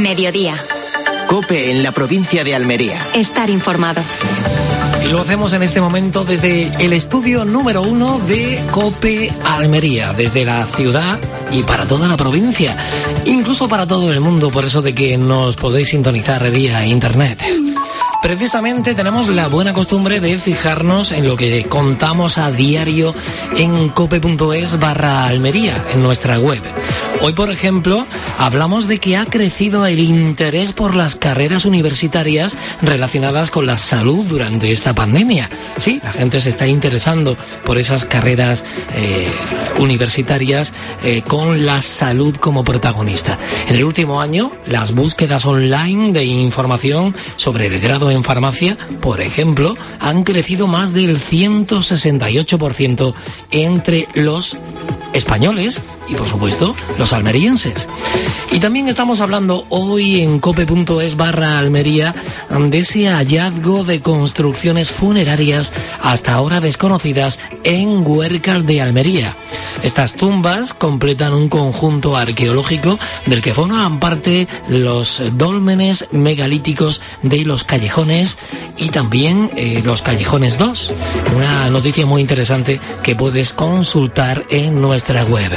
Mediodía. COPE en la provincia de Almería. Estar informado. Y lo hacemos en este momento desde el estudio número 1 de COPE Almería, desde la ciudad y para toda la provincia, incluso para todo el mundo, por eso de que nos podéis sintonizar vía internet. Precisamente tenemos la buena costumbre de fijarnos en lo que contamos a diario en cope.es/Almería, en nuestra web. Hoy, por ejemplo, hablamos de que ha crecido el interés por las carreras universitarias relacionadas con la salud durante esta pandemia. Sí, la gente se está interesando por esas carreras universitarias con la salud como protagonista. En el último año, las búsquedas online de información sobre el grado en farmacia, por ejemplo, han crecido más del 168% entre los españoles y, por supuesto, los almerienses. Y también estamos hablando hoy en cope.es/Almería de ese hallazgo de construcciones funerarias hasta ahora desconocidas en Huércal de Almería. Estas tumbas completan un conjunto arqueológico del que forman parte los dólmenes megalíticos de los callejones y también los callejones 2. Una noticia muy interesante que puedes consultar en nuestra web.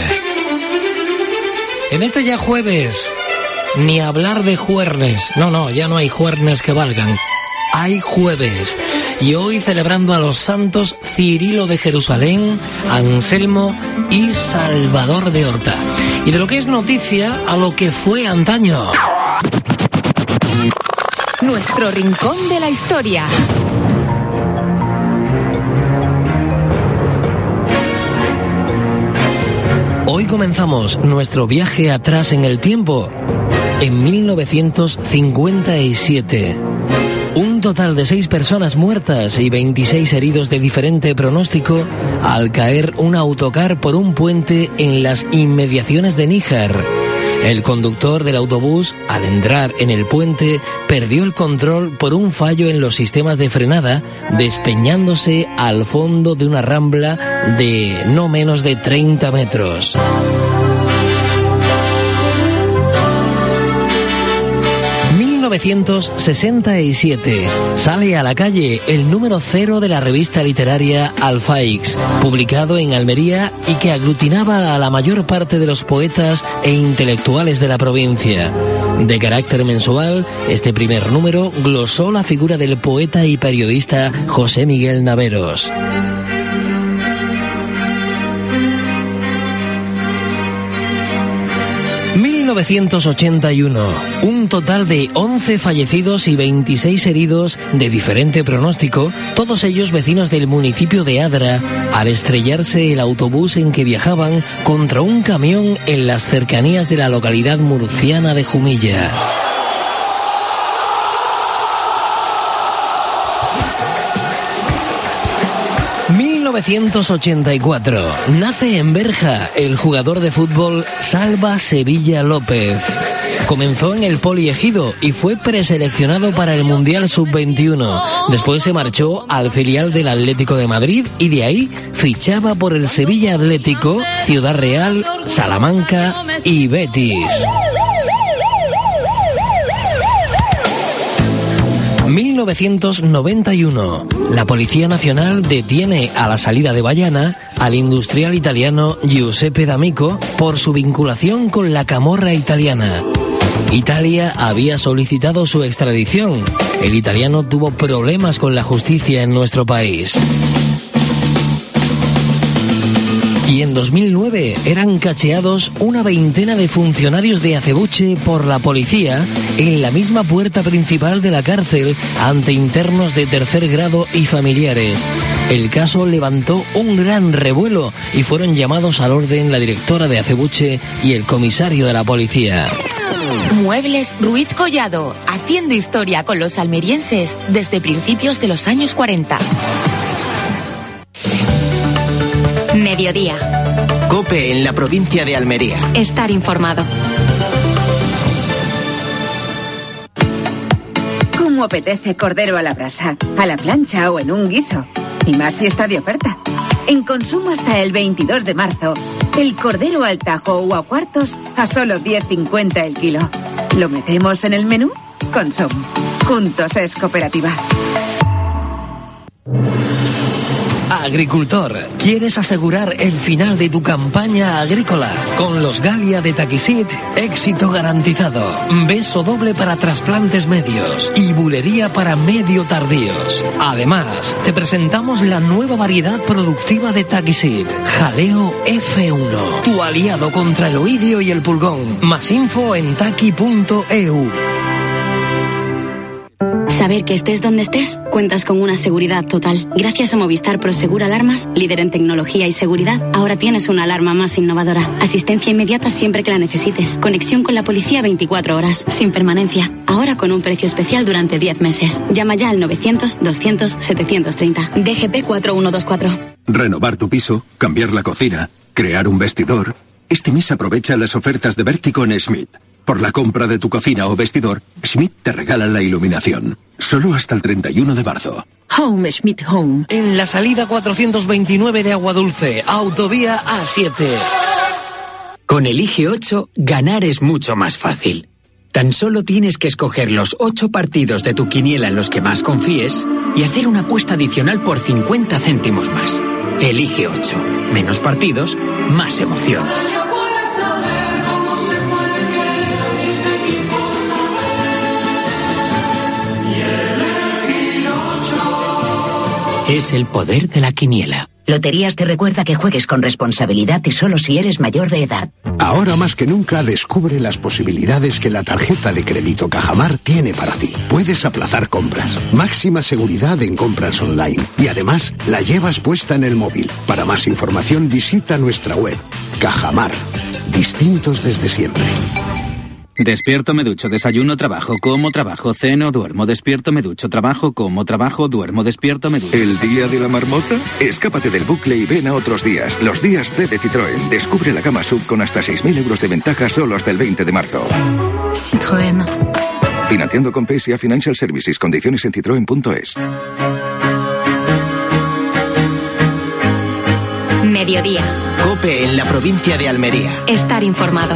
En este ya jueves, ni hablar de juernes. No, ya no hay juernes que valgan. Hay jueves. Y hoy celebrando a los santos Cirilo de Jerusalén, Anselmo y Salvador de Horta. Y de lo que es noticia a lo que fue antaño. Nuestro rincón de la historia. Hoy comenzamos nuestro viaje atrás en el tiempo, en 1957. Un total de 6 personas muertas y 26 heridos de diferente pronóstico al caer un autocar por un puente en las inmediaciones de Níjar. El conductor del autobús, al entrar en el puente, perdió el control por un fallo en los sistemas de frenada, despeñándose al fondo de una rambla de no menos de 30 metros. En 1967 sale a la calle el número 0 de la revista literaria Alfaix, publicado en Almería y que aglutinaba a la mayor parte de los poetas e intelectuales de la provincia. De carácter mensual, este primer número glosó la figura del poeta y periodista José Miguel Naveros. 1981, un total de 11 fallecidos y 26 heridos de diferente pronóstico, todos ellos vecinos del municipio de Adra, al estrellarse el autobús en que viajaban contra un camión en las cercanías de la localidad murciana de Jumilla. En 1984, nace en Berja el jugador de fútbol Salva Sevilla López. Comenzó en el Poliegido y fue preseleccionado para el Mundial Sub-21. Después se marchó al filial del Atlético de Madrid y de ahí fichaba por el Sevilla Atlético, Ciudad Real, Salamanca y Betis. 1991. La Policía Nacional detiene a la salida de Bayana al industrial italiano Giuseppe D'Amico por su vinculación con la camorra italiana. Italia había solicitado su extradición. El italiano tuvo problemas con la justicia en nuestro país. Y en 2009 eran cacheados una veintena de funcionarios de Acebuche por la policía en la misma puerta principal de la cárcel ante internos de tercer grado y familiares. El caso levantó un gran revuelo y fueron llamados al orden la directora de Acebuche y el comisario de la policía. Muebles Ruiz Collado, haciendo historia con los almerienses desde principios de los años 40. Mediodía. COPE en la provincia de Almería. Estar informado. ¿Cómo apetece cordero a la brasa, a la plancha o en un guiso? Y más si está de oferta. En consumo hasta el 22 de marzo, el cordero al tajo o a cuartos a solo 10,50 el kilo. ¿Lo metemos en el menú? Consum. Juntos es cooperativa. Agricultor, ¿quieres asegurar el final de tu campaña agrícola? Con los Galia de Taquisit, éxito garantizado. Beso doble para trasplantes medios y bulería para medio tardíos. Además, te presentamos la nueva variedad productiva de Taquisit, Jaleo F1, tu aliado contra el oidio y el pulgón. Más info en taqui.eu. Saber que estés donde estés, cuentas con una seguridad total. Gracias a Movistar Prosegur Alarmas, líder en tecnología y seguridad, ahora tienes una alarma más innovadora. Asistencia inmediata siempre que la necesites. Conexión con la policía 24 horas, sin permanencia. Ahora con un precio especial durante 10 meses. Llama ya al 900-200-730. DGP 4124. Renovar tu piso, cambiar la cocina, crear un vestidor. Este mes aprovecha las ofertas de Vértigo en Schmidt. Por la compra de tu cocina o vestidor, Schmidt te regala la iluminación. Solo hasta el 31 de marzo. Home, Schmidt Home. En la salida 429 de Aguadulce, autovía A7. Con Elige 8, ganar es mucho más fácil. Tan solo tienes que escoger los 8 partidos de tu quiniela en los que más confíes y hacer una apuesta adicional por 50 céntimos más. Elige 8. Menos partidos, más emoción. Es el poder de la quiniela. Loterías te recuerda que juegues con responsabilidad y solo si eres mayor de edad. Ahora más que nunca descubre las posibilidades que la tarjeta de crédito Cajamar tiene para ti. Puedes aplazar compras, máxima seguridad en compras online y además la llevas puesta en el móvil. Para más información visita nuestra web. Cajamar. Distintos desde siempre. Despierto, me ducho, desayuno, trabajo, como, trabajo, ceno, duermo, despierto, me ducho, trabajo, como, trabajo, duermo, despierto, me ducho. ¿El día de la marmota? Escápate del bucle y ven a otros días. Los días D de Citroën. Descubre la gama SUV con hasta 6.000 euros de ventaja solo hasta el 20 de marzo. Citroën. Financiando con PSA Financial Services. Condiciones en citroen.es. Mediodía. COPE en la provincia de Almería. Estar informado.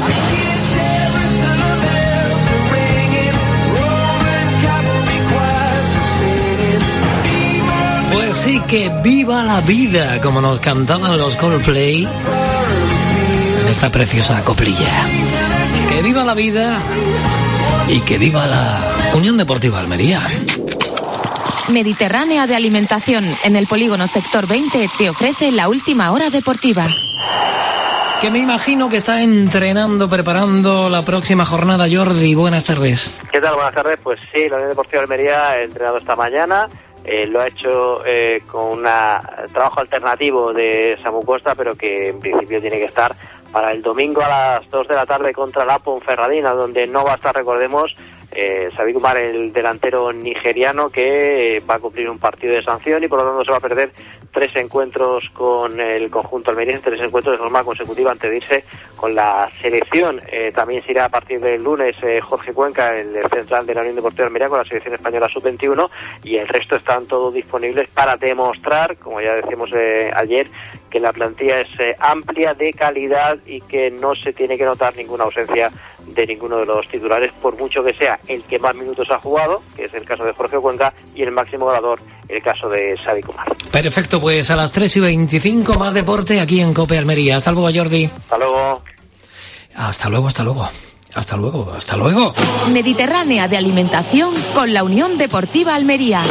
Pues sí, que viva la vida, como nos cantaban los Coldplay en esta preciosa coplilla. Que viva la vida y que viva la Unión Deportiva Almería. Mediterránea de Alimentación, en el polígono Sector 20, te ofrece la última hora deportiva. Que me imagino que está entrenando, preparando la próxima jornada. Jordi, buenas tardes. ¿Qué tal? Buenas tardes. Pues sí, la Unión Deportiva Almería ha entrenado esta mañana. Lo ha hecho con un trabajo alternativo de Samu Costa, pero que en principio tiene que estar para el domingo a las 2 de la tarde contra la Ponferradina, donde no va a estar, recordemos, Sadik Umar, el delantero nigeriano, que va a cumplir un partido de sanción y por lo tanto se va a perder 3 encuentros con el conjunto almeriense, 3 encuentros de forma consecutiva antes de irse con la selección. También se irá a partir del lunes Jorge Cuenca, el central de la Unión Deportiva Almería, con la selección española sub-21, y el resto están todos disponibles para demostrar, como ya decíamos ayer, que la plantilla es amplia, de calidad y que no se tiene que notar ninguna ausencia de ninguno de los titulares, por mucho que sea el que más minutos ha jugado, que es el caso de Jorge Cuenca, y el máximo goleador, el caso de Sadik Umar. Perfecto, pues a las 3:25 más deporte aquí en COPE Almería. Hasta luego, Jordi. Hasta luego. Hasta luego, hasta luego. Hasta luego, hasta luego. Mediterránea de Alimentación con la Unión Deportiva Almería.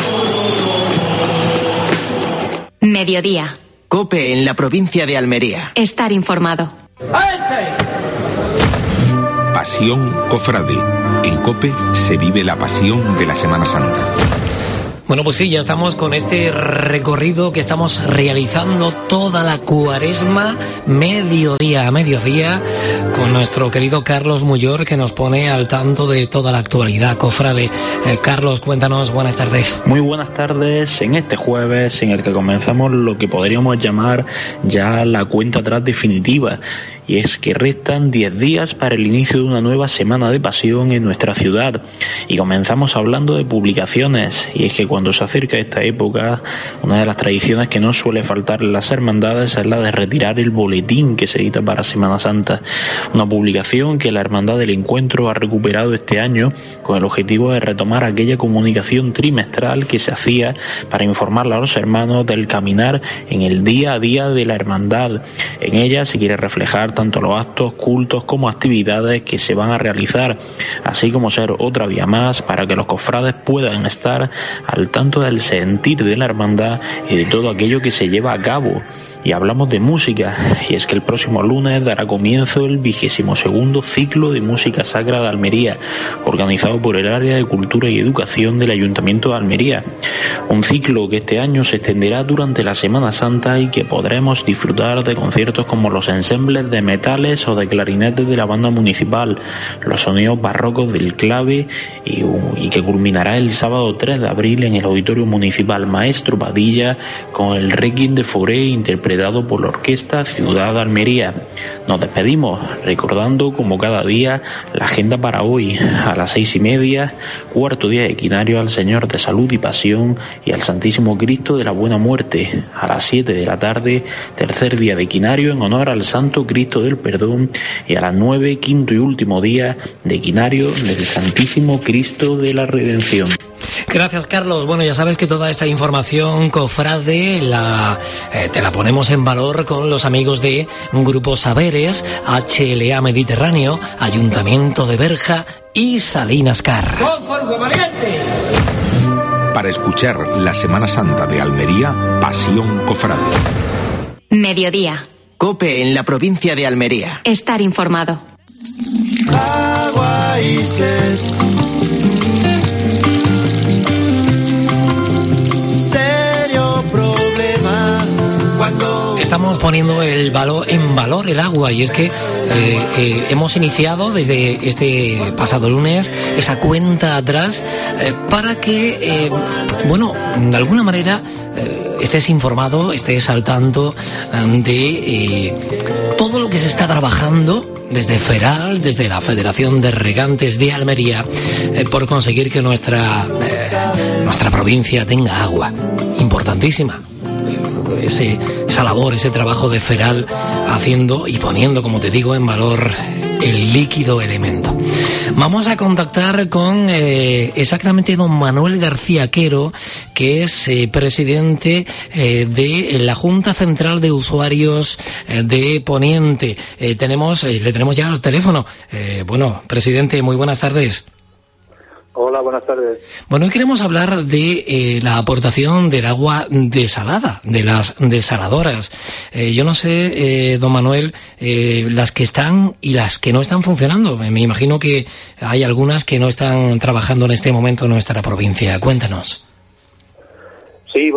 Mediodía. COPE en la provincia de Almería. Estar informado. Pasión Cofrade. En COPE se vive la pasión de la Semana Santa. Bueno, pues sí, ya estamos con este recorrido que estamos realizando toda la cuaresma, mediodía a mediodía, con nuestro querido Carlos Muyor, que nos pone al tanto de toda la actualidad cofrade. Carlos, cuéntanos, buenas tardes. Muy buenas tardes en este jueves en el que comenzamos lo que podríamos llamar ya la cuenta atrás definitiva. y es que restan 10 días para el inicio de una nueva semana de pasión en nuestra ciudad. Y comenzamos hablando de publicaciones, y es que cuando se acerca esta época, una de las tradiciones que no suele faltar en las hermandades es la de retirar el boletín que se edita para Semana Santa, una publicación que la Hermandad del Encuentro ha recuperado este año con el objetivo de retomar aquella comunicación trimestral que se hacía para informarle a los hermanos del caminar en el día a día de la hermandad. En ella se quiere reflejar tanto los actos, cultos como actividades que se van a realizar, así como ser otra vía más para que los cofrades puedan estar al tanto del sentir de la hermandad y de todo aquello que se lleva a cabo. Y hablamos de música, y es que el próximo lunes dará comienzo el 22º ciclo de música sacra de Almería, organizado por el Área de Cultura y Educación del Ayuntamiento de Almería. Un ciclo que este año se extenderá durante la Semana Santa y que podremos disfrutar de conciertos como los ensembles de metales o de clarinetes de la banda municipal, los sonidos barrocos del clave y que culminará el sábado 3 de abril en el Auditorio Municipal Maestro Padilla con el Requiem de Fauré interpretado por la Orquesta Ciudad de Almería. Nos despedimos recordando como cada día la agenda para hoy. A las 6:30, cuarto día de Quinario al Señor de Salud y Pasión y al Santísimo Cristo de la Buena Muerte. A las 7 de la tarde, tercer día de Quinario en honor al Santo Cristo del Perdón, y a las 9, quinto y último día de Quinario del Santísimo Cristo de la Redención. Gracias, Carlos. Bueno, ya sabes que toda esta información, cofrade, te la ponemos en valor con los amigos de Grupo Saberes, HLA Mediterráneo, Ayuntamiento de Berja y Salinas Car. Para escuchar la Semana Santa de Almería, Pasión Cofrade. Mediodía. COPE en la provincia de Almería. Estar informado. Agua y sed. Estamos poniendo en valor el agua, y es que hemos iniciado desde este pasado lunes esa cuenta atrás para que, de alguna manera estés informado, estés al tanto de todo lo que se está trabajando desde FERAL, desde la Federación de Regantes de Almería, por conseguir que nuestra provincia tenga agua. Importantísima. Esa labor, ese trabajo de FERAL haciendo y poniendo, como te digo, en valor el líquido elemento. Vamos a contactar con exactamente don Manuel García Quero, que es presidente de la Junta Central de Usuarios de Poniente. Le tenemos ya al teléfono. Presidente, muy buenas tardes. Hola, buenas tardes. Bueno, hoy queremos hablar de la aportación del agua desalada, de las desaladoras. Yo no sé, don Manuel, las que están y las que no están funcionando. Me imagino que hay algunas que no están trabajando en este momento en nuestra provincia. Cuéntanos. Sí,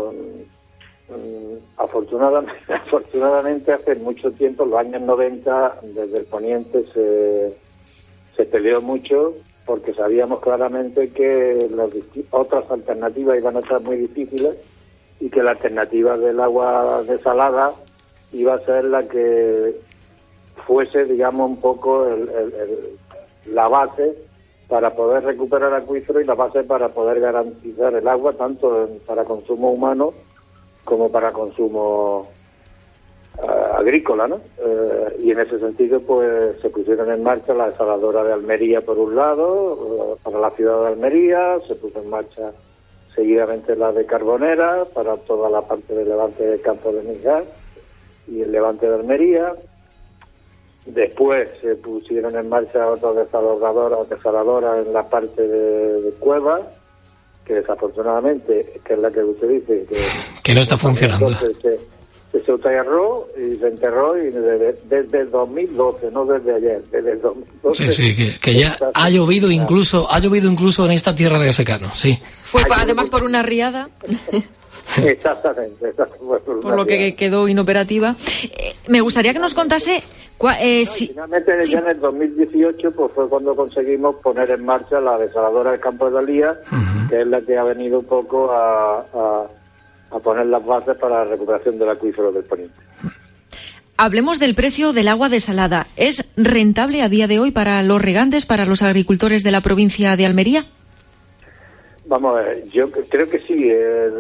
afortunadamente hace mucho tiempo, en los años 90, desde el Poniente se peleó mucho, porque sabíamos claramente que las otras alternativas iban a ser muy difíciles y que la alternativa del agua desalada iba a ser la que fuese, digamos, un poco la base para poder recuperar acuíferos y la base para poder garantizar el agua tanto para consumo humano como para consumo agrícola, ¿no? Y en ese sentido, pues, se pusieron en marcha la desaladora de Almería por un lado, para la ciudad de Almería, se puso en marcha seguidamente la de Carbonera, para toda la parte del levante de Campo de Mijar y el levante de Almería. Después se pusieron en marcha otras desaladoras en la parte de Cuevas, que desafortunadamente, que es la que usted dice, que no está funcionando. Se enterró y desde el 2012, no desde ayer, desde el 2012. Sí, que ya ha llovido incluso en esta tierra de secano, sí. Fue además por una riada. Exactamente. Por lo que quedó inoperativa. Me gustaría que nos contase... Finalmente, ya en el 2018, pues fue cuando conseguimos poner en marcha la desaladora del Campo de Alía, que es la que ha venido un poco a poner las bases para la recuperación del acuífero del Poniente. Hablemos del precio del agua desalada. ¿Es rentable a día de hoy para los regantes, para los agricultores de la provincia de Almería? Vamos a ver, yo creo que sí.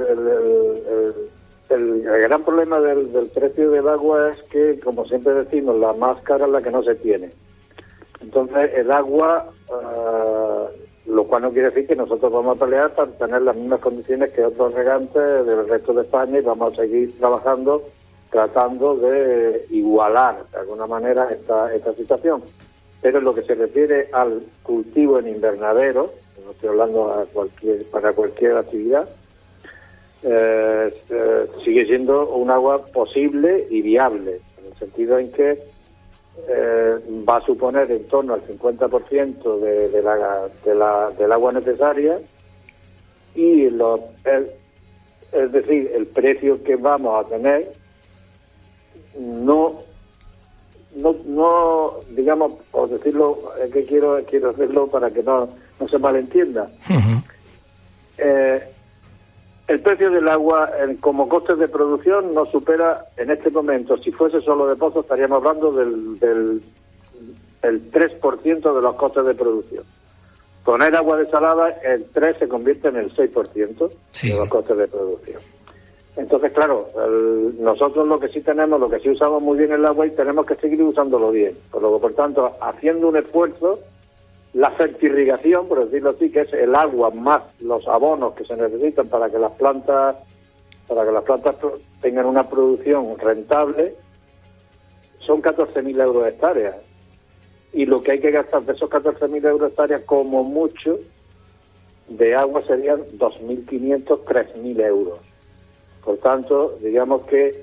El gran problema del precio del agua es que, como siempre decimos, la más cara es la que no se tiene. Entonces, el agua, lo cual no quiere decir que nosotros vamos a pelear para tener las mismas condiciones que otros regantes del resto de España, y vamos a seguir trabajando, tratando de igualar de alguna manera esta situación. Pero en lo que se refiere al cultivo en invernadero, no estoy hablando para cualquier actividad, sigue siendo un agua posible y viable, en el sentido en que va a suponer en torno al 50% del agua necesaria, y es decir, el precio que vamos a tener no digamos, por decirlo, es que quiero hacerlo para que no se malentienda. Uh-huh. El precio del agua como costes de producción no supera en este momento, si fuese solo de pozo, estaríamos hablando del 3% de los costes de producción. Poner agua desalada, el 3 se convierte en el 6% sí, de los costes de producción. Entonces, claro, nosotros lo que sí usamos muy bien el agua, y tenemos que seguir usándolo bien. Por tanto, haciendo un esfuerzo, la fertirrigación, por decirlo así, que es el agua más los abonos que se necesitan para que las plantas tengan una producción rentable, son 14.000 euros hectáreas. Y lo que hay que gastar de esos 14.000 euros hectáreas, como mucho, de agua serían 2.500, 3.000 euros. Por tanto, digamos que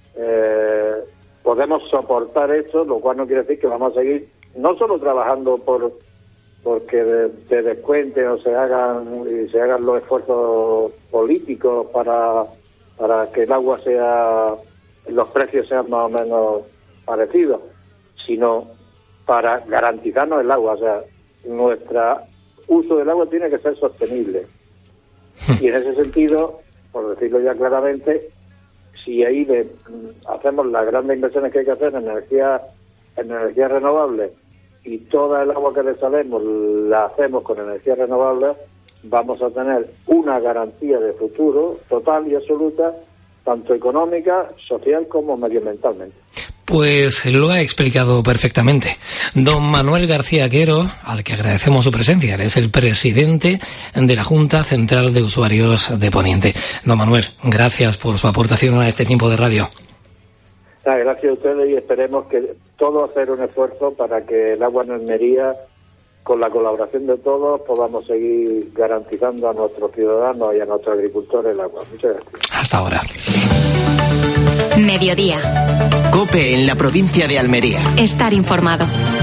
podemos soportar esto, lo cual no quiere decir que vamos a seguir no solo trabajando porque se descuenten o se hagan los esfuerzos políticos para que el agua los precios sean más o menos parecidos, sino para garantizarnos el agua. O sea, nuestro uso del agua tiene que ser sostenible. Y en ese sentido, por decirlo ya claramente, si ahí hacemos las grandes inversiones que hay que hacer en energías renovables, y toda el agua que desalemos la hacemos con energías renovables, vamos a tener una garantía de futuro total y absoluta, tanto económica, social como medioambientalmente. Pues lo ha explicado perfectamente don Manuel García Quero, al que agradecemos su presencia. Él es el presidente de la Junta Central de Usuarios de Poniente. Don Manuel, gracias por su aportación a este tiempo de radio. Gracias a ustedes, y esperemos que todos hacer un esfuerzo para que el agua en Almería, con la colaboración de todos, podamos seguir garantizando a nuestros ciudadanos y a nuestros agricultores el agua. Muchas gracias. Hasta ahora. Mediodía. COPE en la provincia de Almería. Estar informado.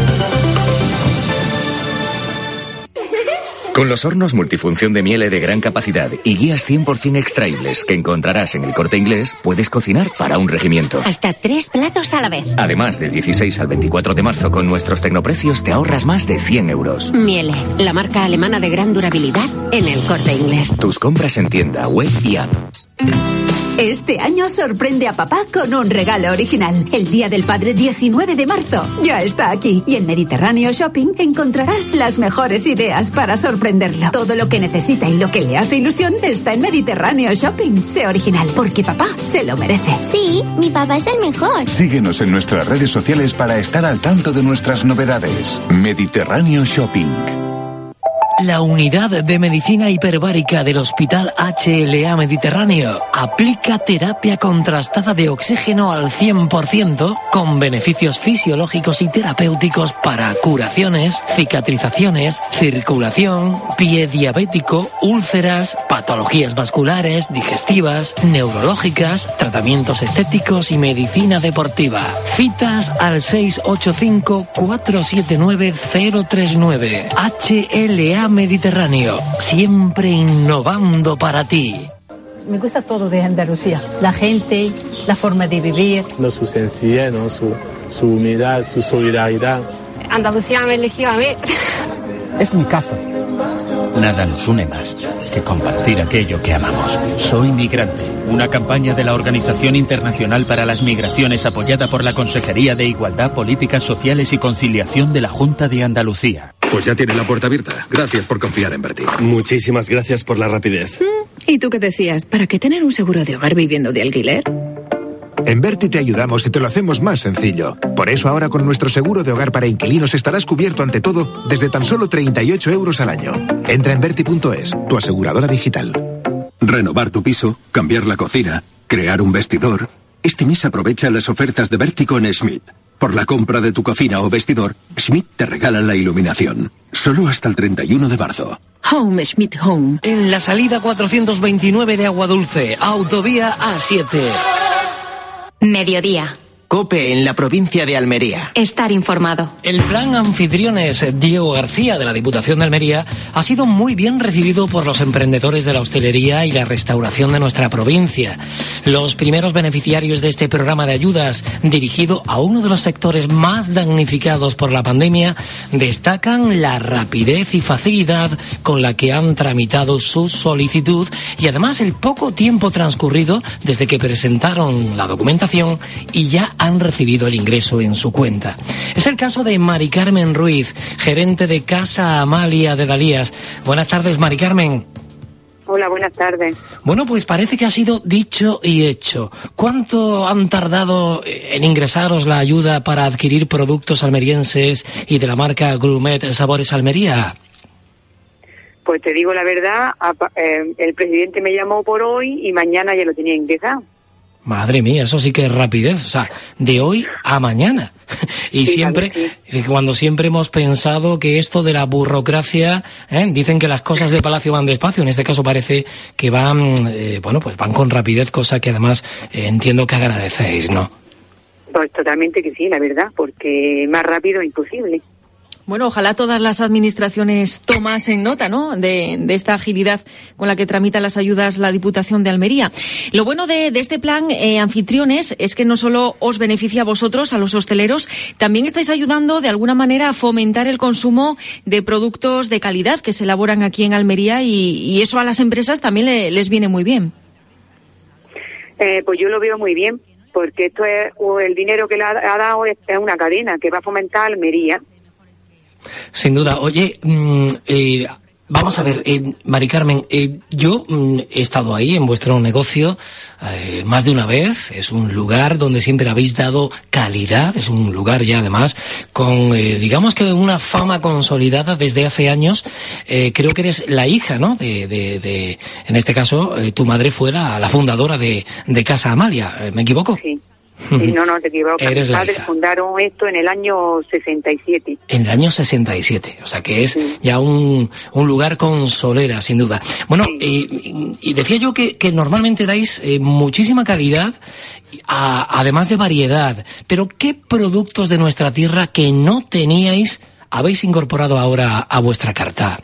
Con los hornos multifunción de Miele de gran capacidad y guías 100% extraíbles que encontrarás en El Corte Inglés, puedes cocinar para un regimiento. Hasta 3 platos a la vez. Además, del 16 al 24 de marzo, con nuestros tecnoprecios te ahorras más de 100 euros. Miele, la marca alemana de gran durabilidad en El Corte Inglés. Tus compras en tienda, web y app. Este año sorprende a papá con un regalo original. El Día del Padre 19 de marzo ya está aquí. Y en Mediterráneo Shopping encontrarás las mejores ideas para sorprenderlo. Todo lo que necesita y lo que le hace ilusión está en Mediterráneo Shopping. Sé original, porque papá se lo merece. Sí, mi papá es el mejor. Síguenos en nuestras redes sociales para estar al tanto de nuestras novedades. Mediterráneo Shopping. La unidad de medicina hiperbárica del Hospital HLA Mediterráneo aplica terapia contrastada de oxígeno al 100% con beneficios fisiológicos y terapéuticos para curaciones, cicatrizaciones, circulación, pie diabético, úlceras, patologías vasculares, digestivas, neurológicas, tratamientos estéticos y medicina deportiva. Citas al 685-479-039. HLA Mediterráneo, siempre innovando para ti. Me gusta todo de Andalucía, la gente, la forma de vivir. Su sencillez, su humildad, su solidaridad. Andalucía me eligió a mí. Es mi casa. Nada nos une más que compartir aquello que amamos. Soy Migrante, una campaña de la Organización Internacional para las Migraciones apoyada por la Consejería de Igualdad, Políticas Sociales y Conciliación de la Junta de Andalucía. Pues ya tiene la puerta abierta. Gracias por confiar en Berti. Muchísimas gracias por la rapidez. ¿Y tú qué decías? ¿Para qué tener un seguro de hogar viviendo de alquiler? En Berti te ayudamos y te lo hacemos más sencillo. Por eso ahora con nuestro seguro de hogar para inquilinos estarás cubierto ante todo desde tan solo 38 euros al año. Entra en Berti.es, tu aseguradora digital. Renovar tu piso, cambiar la cocina, crear un vestidor. Este mes aprovecha las ofertas de Berti con Schmidt. Por la compra de tu cocina o vestidor, Schmidt te regala la iluminación. Solo hasta el 31 de marzo. Home, Schmidt Home. En la salida 429 de Agua Dulce, autovía A7. Mediodía. COPE en la provincia de Almería. Estar informado. El plan Anfitriones Diego García de la Diputación de Almería ha sido muy bien recibido por los emprendedores de la hostelería y la restauración de nuestra provincia. Los primeros beneficiarios de este programa de ayudas, dirigido a uno de los sectores más damnificados por la pandemia, destacan la rapidez y facilidad con la que han tramitado su solicitud y además el poco tiempo transcurrido desde que presentaron la documentación y ya han recibido el ingreso en su cuenta. Es el caso de Mari Carmen Ruiz, gerente de Casa Amalia de Dalías. Buenas tardes, Mari Carmen. Hola, buenas tardes. Bueno, pues parece que ha sido dicho y hecho. ¿Cuánto han tardado en ingresaros la ayuda para adquirir productos almerienses y de la marca Gourmet Sabores Almería? Pues te digo la verdad, el presidente me llamó por hoy y mañana ya lo tenía ingresado. Madre mía, eso sí que es rapidez, o sea, de hoy a mañana. Y sí, siempre, sí. Cuando siempre hemos pensado que esto de la burocracia, dicen que las cosas de Palacio van despacio, en este caso parece que van, pues van con rapidez, cosa que además entiendo que agradecéis, ¿no? Pues totalmente que sí, la verdad, porque más rápido imposible. Bueno, ojalá todas las administraciones tomasen nota, ¿no?, de esta agilidad con la que tramita las ayudas la Diputación de Almería. Lo bueno de este plan Anfitriones es que no solo os beneficia a vosotros, a los hosteleros, también estáis ayudando de alguna manera a fomentar el consumo de productos de calidad que se elaboran aquí en Almería y eso a las empresas también les viene muy bien. Pues yo lo veo muy bien, porque esto es el dinero que le ha dado es una cadena que va a fomentar Almería. Sin duda. Oye, vamos a ver, Mari Carmen, yo he estado ahí en vuestro negocio más de una vez. Es un lugar donde siempre habéis dado calidad, es un lugar ya además con, digamos que una fama consolidada desde hace años. Creo que eres la hija, ¿no?, de en este caso, tu madre fue la fundadora de Casa Amalia, ¿me equivoco? Sí. Sí, no, te equivocas. Mis padres fundaron esto en el año 67. En el año 67, o sea que es ya un lugar con solera, sin duda. Bueno, y decía yo que normalmente dais muchísima calidad, además de variedad, pero ¿qué productos de nuestra tierra que no teníais habéis incorporado ahora a vuestra carta?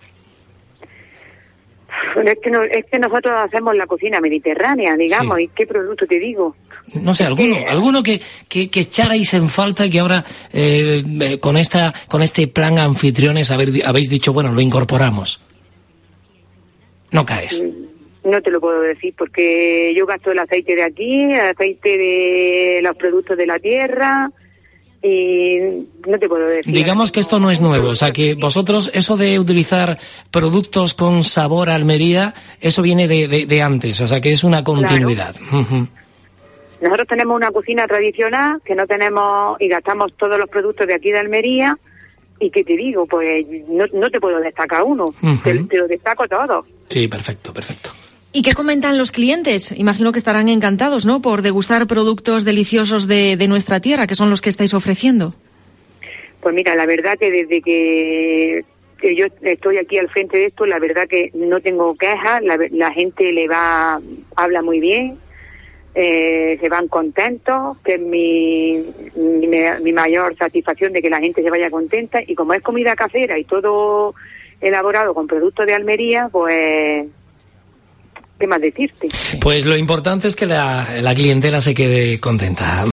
Es que nosotros hacemos la cocina mediterránea, digamos, sí. ¿Y qué producto te digo? No sé, alguno que echarais en falta y que ahora con este plan Anfitriones habéis dicho, bueno, lo incorporamos. No caes. No te lo puedo decir porque yo gasto el aceite de aquí, el aceite de los productos de la tierra y no te puedo decir. Digamos que esto no es nuevo, o sea que vosotros eso de utilizar productos con sabor a Almería, eso viene de antes, o sea que es una continuidad. Claro. Nosotros tenemos una cocina tradicional que no tenemos y gastamos todos los productos de aquí de Almería y que te digo, pues no te puedo destacar uno, te lo destaco todo. Sí, perfecto. ¿Y qué comentan los clientes? Imagino que estarán encantados, ¿no?, por degustar productos deliciosos de nuestra tierra, que son los que estáis ofreciendo. Pues mira, la verdad que desde que yo estoy aquí al frente de esto, la verdad que no tengo quejas, la gente habla muy bien. Se van contentos, que es mi mayor satisfacción de que la gente se vaya contenta, y como es comida casera y todo elaborado con productos de Almería, pues ¿qué más decirte? Pues lo importante es que la clientela se quede contenta.